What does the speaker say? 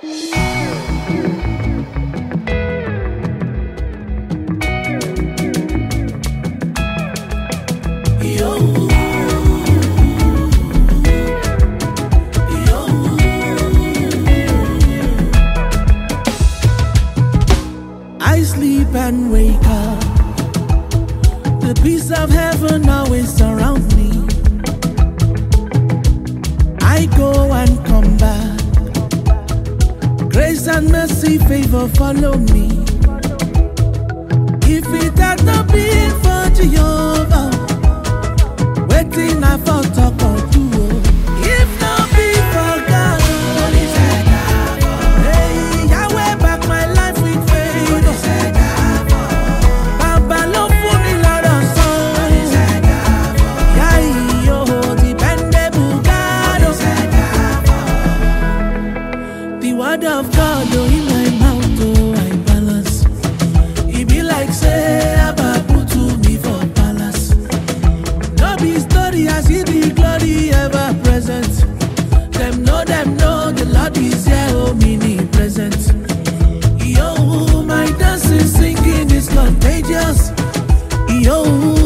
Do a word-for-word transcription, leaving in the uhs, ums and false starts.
And wake up, the peace of heaven always surrounds me. I go and come back, grace and mercy, favor follow me. If it had not been for Jehovah, waiting I for talk or do. If not be for God, hey, Yahweh back my life with favor. Of God, oh, in my mouth, oh, I balance. It be like say, Abba put to me for palace. No be story, I see the glory ever present. Them know, them know, the Lord is here, oh, mini present. Yo, my dancing, singing is contagious. Yo.